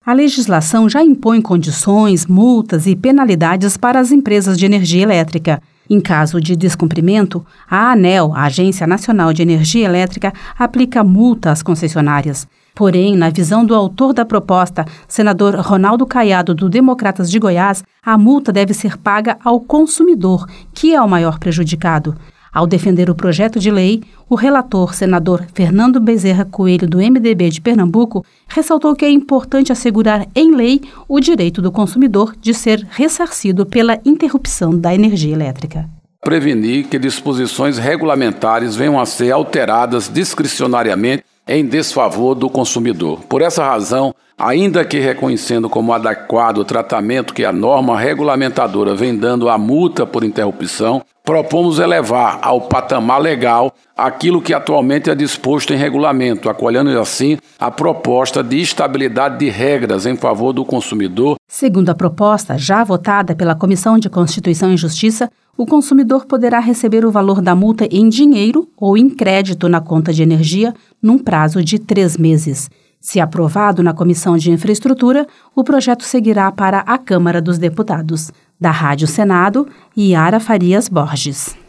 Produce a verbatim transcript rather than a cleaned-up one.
A legislação já impõe condições, multas e penalidades para as empresas de energia elétrica. Em caso de descumprimento, a ANEEL, a Agência Nacional de Energia Elétrica, aplica multa às concessionárias. Porém, na visão do autor da proposta, senador Ronaldo Caiado, do Democratas de Goiás, a multa deve ser paga ao consumidor, que é o maior prejudicado. Ao defender o projeto de lei, o relator, senador Fernando Bezerra Coelho, do M D B de Pernambuco, ressaltou que é importante assegurar em lei o direito do consumidor de ser ressarcido pela interrupção da energia elétrica. Prevenir que disposições regulamentares venham a ser alteradas discricionariamente em desfavor do consumidor. Por essa razão, ainda que reconhecendo como adequado o tratamento que a norma regulamentadora vem dando à multa por interrupção, propomos elevar ao patamar legal aquilo que atualmente é disposto em regulamento, acolhendo assim a proposta de estabilidade de regras em favor do consumidor. Segundo a proposta, já votada pela Comissão de Constituição e Justiça, o consumidor poderá receber o valor da multa em dinheiro ou em crédito na conta de energia num prazo de três meses. Se aprovado na Comissão de Infraestrutura, o projeto seguirá para a Câmara dos Deputados. Da Rádio Senado, Yara Farias Borges.